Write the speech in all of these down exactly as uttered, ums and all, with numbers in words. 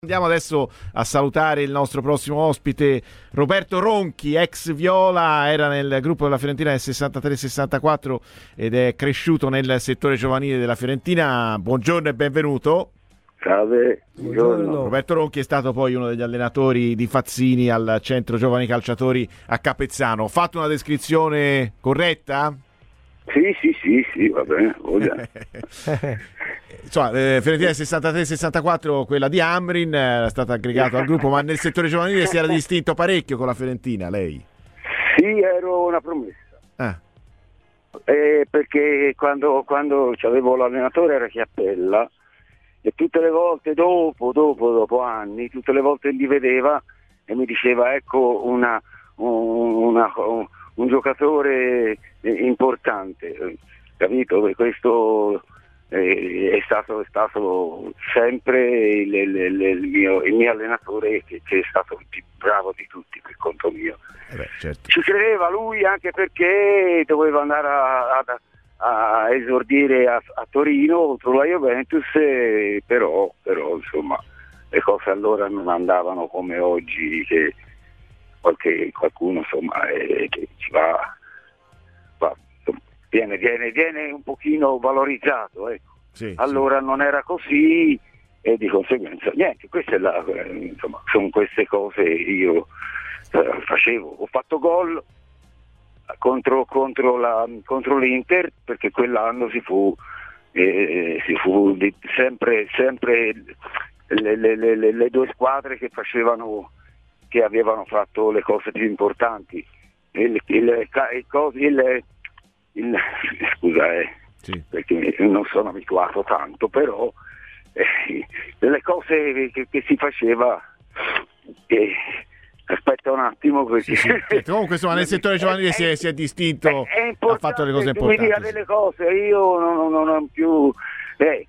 Andiamo adesso a salutare il nostro prossimo ospite, Roberto Ronchi, ex Viola, era nel gruppo della Fiorentina nel sessantatré sessantaquattro ed è cresciuto nel settore giovanile della Fiorentina. Buongiorno e benvenuto. Salve, buongiorno. Roberto Ronchi è stato poi uno degli allenatori di Fazzini al Centro Giovani Calciatori a Capezzano. Ho fatto una descrizione corretta? Sì, sì, sì, sì, va bene. Insomma, eh, Fiorentina sessantatré sessantaquattro, quella di Amrin, era stato aggregato al gruppo, ma nel settore giovanile si era distinto parecchio con la Fiorentina, lei? Sì, ero una promessa. Ah. Eh, perché quando, quando avevo l'allenatore era Chiappella e tutte le volte dopo, dopo, dopo anni, tutte le volte mi vedeva e mi diceva ecco una, una, un, un giocatore importante, capito? E questo è stato, è stato sempre il, il, il, il, mio, il mio allenatore che, che è stato il più bravo di tutti per conto mio. Eh beh, certo. Ci credeva lui anche perché doveva andare a, a, a esordire a, a Torino contro la Juventus, eh, però, però insomma le cose allora non andavano come oggi, che qualche, qualcuno insomma eh, che ci va, va Viene, viene, viene un pochino valorizzato, ecco. Sì, allora sì. Non era così e di conseguenza niente, questa è la, insomma, sono queste cose io eh, facevo. Ho fatto gol contro, contro, la, contro l'Inter perché quell'anno si fu, eh, si fu di, sempre, sempre le, le, le, le due squadre che facevano, che avevano fatto le cose più importanti. Il, il, il, il, Il, scusa eh, sì. Perché non sono abituato tanto, però eh, delle cose che, che si faceva eh, aspetta un attimo perché... sì, sì. Comunque insomma nel settore giovanile è, si, è, si è distinto, è ha fatto le cose importanti. Mi dica delle cose, io non, non, non ho più eh,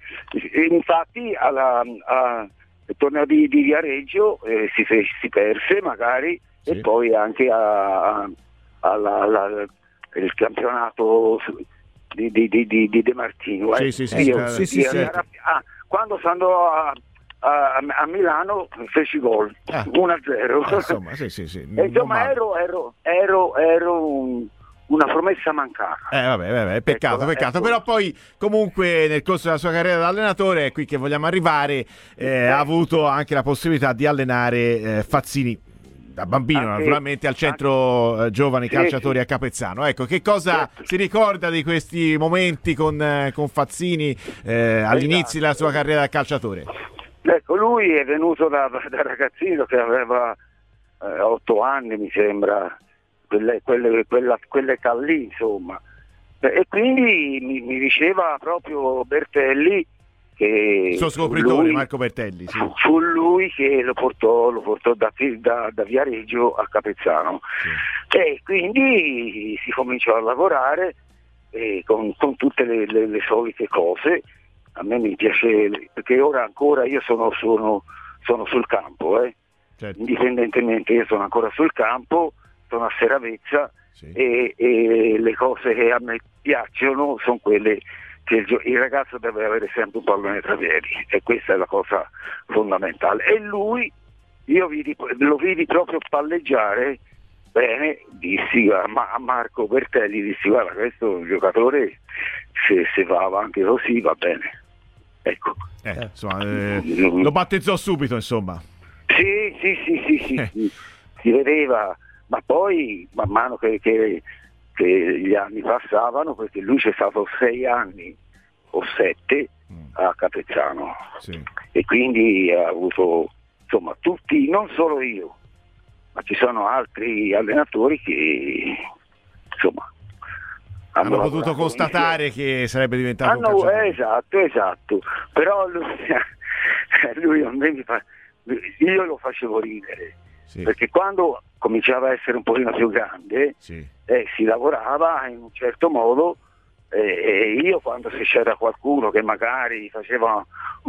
infatti alla, a, al torneo di, di Viareggio eh, si, si perse magari sì. E poi anche a, a, alla, alla il campionato di, di, di, di, di De Martino eh. sì, sì, io, sì, sì, io sì, a, ah, quando sono andato a, a, a Milano feci gol ah. uno a zero eh, insomma, sì, sì, sì. E, insomma ero, ero, ero, ero un, una promessa mancata eh vabbè, vabbè peccato, ecco, peccato ecco. Però poi comunque nel corso della sua carriera da allenatore è qui che vogliamo arrivare eh, eh. ha avuto anche la possibilità di allenare eh, Fazzini da bambino anche, naturalmente al centro anche, giovani calciatori sì, a Capezzano. Ecco, che cosa certo. si ricorda di questi momenti con, con Fazzini eh, all'inizio esatto. della sua carriera da calciatore? Ecco, lui è venuto da, da ragazzino che aveva eh, otto anni mi sembra, quelle, quelle, quella, quell'età lì insomma, e quindi mi, mi diceva proprio Bertelli che il suo scopritore lui, Marco Bertelli sì. fu lui che lo portò, lo portò da, da, da Viareggio a Capezzano sì. E quindi si cominciò a lavorare eh, con, con tutte le, le, le solite cose. A me mi piace perché ora ancora io sono, sono, sono sul campo eh. certo. Indipendentemente io sono ancora sul campo, sono a Seravezza sì. e, e le cose che a me piacciono sono quelle che il, il ragazzo deve avere sempre un pallone tra i piedi e questa è la cosa fondamentale. E lui, io vidi, lo vidi proprio palleggiare bene, dissi a, a Marco Bertelli, dissi guarda questo è un giocatore, se, se va avanti così va bene. Ecco. Eh, insomma, eh, lo battezzò subito insomma. Sì, sì, sì, sì, sì, eh. sì. Si vedeva, ma poi man mano che, che che gli anni passavano, perché lui c'è stato sei anni o sette a Capezzano sì. E quindi ha avuto insomma tutti, non solo io, ma ci sono altri allenatori che insomma hanno, hanno potuto constatare che sarebbe diventato hanno, un calciatore. Esatto, esatto, però lui, lui a me mi fa, io lo facevo ridere sì. Perché quando cominciava a essere un pochino più grande sì. eh, si lavorava in un certo modo eh, e io quando se c'era qualcuno che magari faceva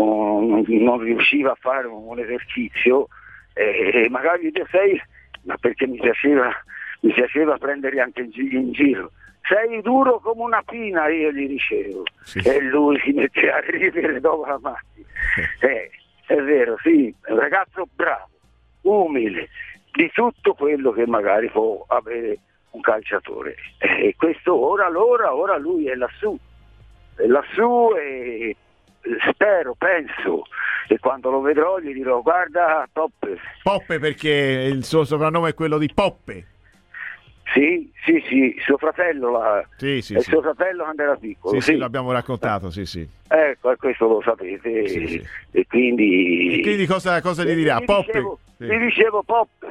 un, non riusciva a fare un, un esercizio eh, magari io sei ma perché mi piaceva mi piaceva prendere anche in, gi- in giro sei duro come una pina, io gli dicevo sì. E lui si metteva a ridere dopo la macchina eh, è vero, sì, è un ragazzo bravo, umile, di tutto quello che magari può avere un calciatore. E questo ora, ora, ora lui è lassù, è lassù e spero, penso, e quando lo vedrò gli dirò: guarda Poppe. Poppe, perché il suo soprannome è quello di Poppe. Sì, sì, sì, suo fratello, la, sì, sì, è sì. suo fratello quando era piccolo. Sì, sì, sì, l'abbiamo raccontato, sì, sì. Ecco, e questo lo sapete, sì, sì. E quindi... E quindi cosa, cosa gli dirà? Gli Poppe? dicevo, sì. gli dicevo Poppe,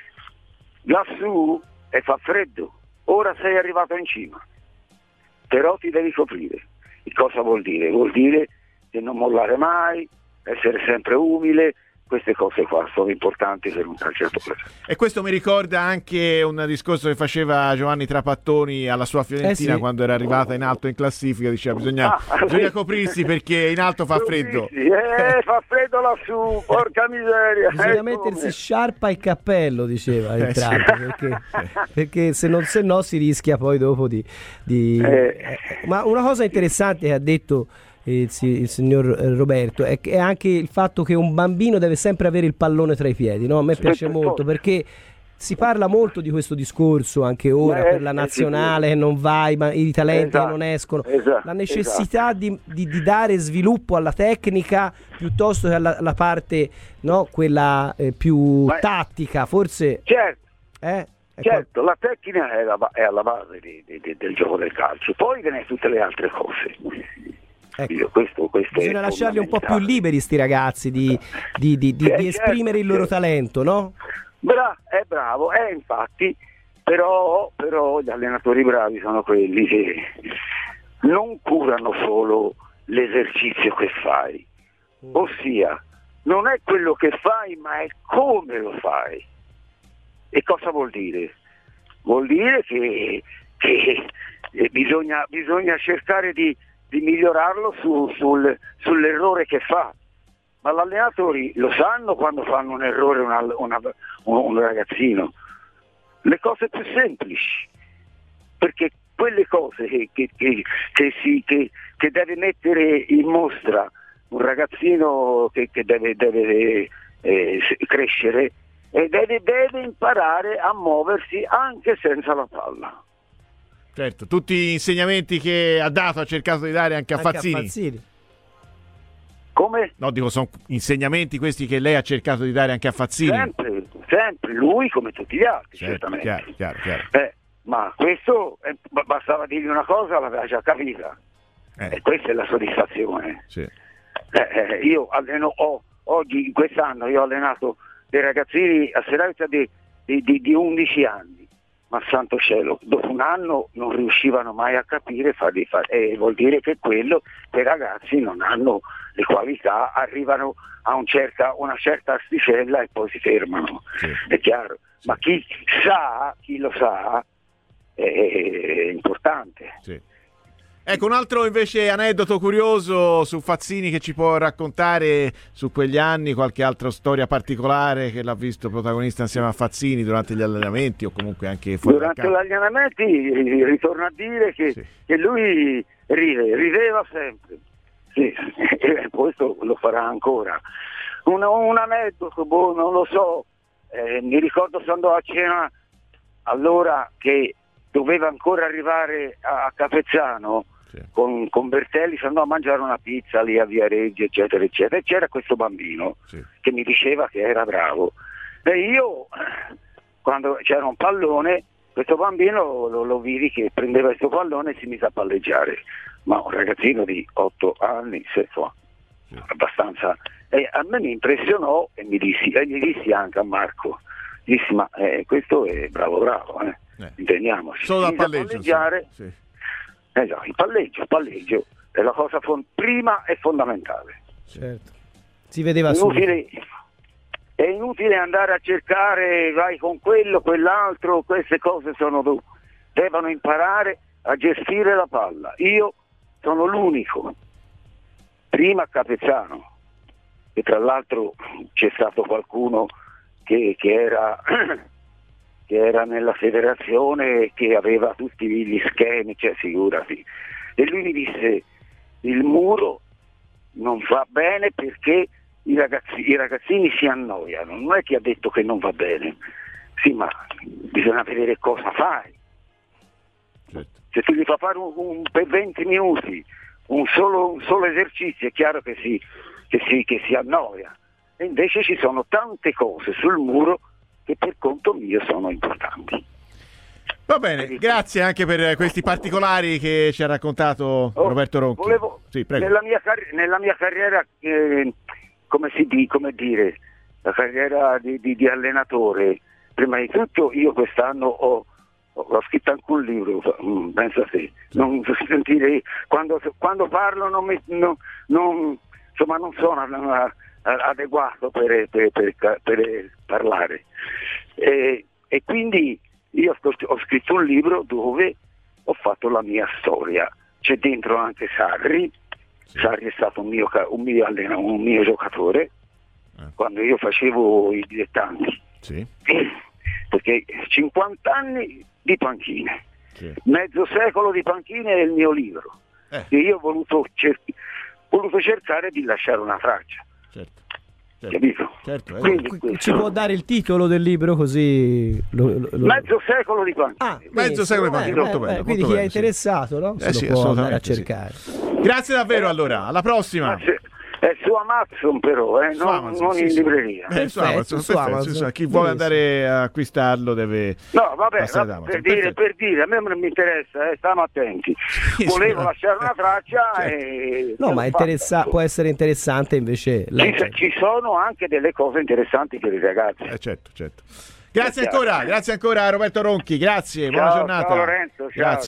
lassù e fa freddo, ora sei arrivato in cima, però ti devi coprire. E cosa vuol dire? Vuol dire di non mollare mai, essere sempre umile. Queste cose qua sono importanti per un calciatore. E questo mi ricorda anche un discorso che faceva Giovanni Trapattoni alla sua Fiorentina, eh sì, quando era arrivata in alto in classifica, diceva bisogna, ah, bisogna sì. coprirsi perché in alto fa freddo. Eh, fa freddo lassù, porca miseria. Bisogna eh, mettersi come? sciarpa e cappello, diceva il eh, sì. perché, perché se, non, se no si rischia poi dopo di... di... Eh. Ma una cosa interessante che ha detto Il, il signor Roberto è, è anche il fatto che un bambino deve sempre avere il pallone tra i piedi, no? A me piace molto perché si parla molto di questo discorso anche ora eh, per la nazionale che non vai, ma i talenti esatto, che non escono, esatto, la necessità esatto. di, di, di dare sviluppo alla tecnica piuttosto che alla, alla parte, no, quella eh, più ma tattica, forse certo, eh, certo la tecnica è, la, è alla base di, di, di, del gioco del calcio, poi ve ne tutte le altre cose. Ecco. Questo, questo bisogna lasciarli un po' più liberi sti ragazzi di, di, di, di, di esprimere certo, il loro certo. talento, no? Bra- è bravo, è infatti, però, però gli allenatori bravi sono quelli che non curano solo l'esercizio che fai, mm. ossia non è quello che fai ma è come lo fai. E cosa vuol dire? Vuol dire che, che eh, bisogna, bisogna cercare di di migliorarlo su, sul, sull'errore che fa, ma gli allenatori lo sanno quando fanno un errore una, una, un ragazzino, le cose più semplici, perché quelle cose che, che, che, che, si, che, che deve mettere in mostra un ragazzino che, che deve, deve eh, crescere e deve, deve imparare a muoversi anche senza la palla. Certo, tutti gli insegnamenti che ha dato, ha cercato di dare anche a anche Fazzini. A Fazzini. Come? No, dico, sono insegnamenti questi che lei ha cercato di dare anche a Fazzini. Sempre, sempre, lui come tutti gli altri, certo, certamente. Chiaro, chiaro, chiaro. Eh, ma questo, eh, bastava dirgli una cosa, l'aveva già capita. Eh. E questa è la soddisfazione. Sì. Eh, eh, io alleno, ho, oggi, in quest'anno, io ho allenato dei ragazzini a Seravia di, di, di, di undici anni. Ma santo cielo, dopo un anno non riuscivano mai a capire farli fare, e vuol dire che quello che i ragazzi non hanno le qualità, arrivano a un certa, una certa asticella e poi si fermano, sì. È chiaro, sì. Ma chi sa, chi lo sa, è, è importante. Sì. Ecco, un altro invece aneddoto curioso su Fazzini che ci può raccontare su quegli anni, qualche altra storia particolare che l'ha visto protagonista insieme a Fazzini durante gli allenamenti o comunque anche fuori durante gli allenamenti, ritorno a dire che, sì. che lui ride, rideva sempre, sì. E questo lo farà ancora. Un, un aneddoto, boh, non lo so, eh, mi ricordo se andò a cena allora che doveva ancora arrivare a, a Capezzano. Sì. Con, con Bertelli si andò a mangiare una pizza lì a Viareggio eccetera eccetera e c'era questo bambino, sì, che mi diceva che era bravo e io quando c'era un pallone questo bambino lo, lo vidi che prendeva questo pallone e si mise a palleggiare, ma un ragazzino di otto anni se fa, sì, abbastanza, e a me mi impressionò e mi dissi, e gli dissi anche a Marco, dissi ma eh, questo è bravo bravo eh. Eh. intendiamoci, solo si da palleggiare, sì. Eh già, il palleggio, il palleggio è la cosa fon- prima e fondamentale. Certo. Si vedeva inutile, è inutile andare a cercare, vai con quello, quell'altro, queste cose sono tu. Devono imparare a gestire la palla. Io sono l'unico, prima a Capezzano, e tra l'altro c'è stato qualcuno che, che era... che era nella federazione, che aveva tutti gli schemi, cioè figurati. E lui mi disse, il muro non va bene perché i, ragazzi, i ragazzini si annoiano, non è che ha detto che non va bene, sì, ma bisogna vedere cosa fai. Certo. Se tu gli fa fare un, un, per venti minuti un solo, un solo esercizio, è chiaro che si, che, si, che si annoia. E invece ci sono tante cose sul muro che per conto mio sono importanti. Va bene, grazie anche per questi particolari che ci ha raccontato oh, Roberto Ronchi. Volevo, sì, prego. Nella, mia carri- nella mia carriera, eh, come si dice, come dire, la carriera di, di, di allenatore, prima di tutto io quest'anno ho, ho scritto anche un libro, pensa a te, non sentire, quando, quando parlo non, mi, non, non, insomma, non sono adeguato per, per, per, per parlare. E, e quindi io ho scritto un libro dove ho fatto la mia storia, c'è dentro anche Sarri. Sì. Sarri è stato un mio, un mio, allena, un mio giocatore eh. quando io facevo i dilettanti, sì. perché cinquanta anni di panchine, sì. mezzo secolo di panchine è il mio libro, eh. e io ho voluto, cer- voluto cercare di lasciare una traccia. Certo. Certo, capito? Certo, eh. Quindi, ci può dare il titolo del libro così lo, lo... Mezzo secolo di panchine. Ah, mezzo secolo di panchine, eh, molto eh, bello, quindi molto chi bello, è interessato, no? Eh Se sì, lo può andare a assolutamente, cercare. Sì. Grazie davvero, allora, alla prossima. Grazie. È su Amazon però, eh, su non, Amazon, non sì, in sì. libreria. Eh, su Perfetto, Amazon, su perfetto, Amazon. sì, sì. Chi vuole Benissimo. andare a acquistarlo deve No, vabbè, passare vabbè, da Amazon. per dire, Perfetto. per dire, a me non mi interessa, eh, stiamo attenti. Sì, Volevo sì, lasciare una traccia certo. e... No, ma interessa- può essere interessante invece Ci, leggere. ci sono anche delle cose interessanti per i ragazzi. Eh, certo, certo. Grazie ancora, grazie ancora a Roberto Ronchi, grazie, buona Ciao, giornata. ciao Lorenzo, ciao. Grazie.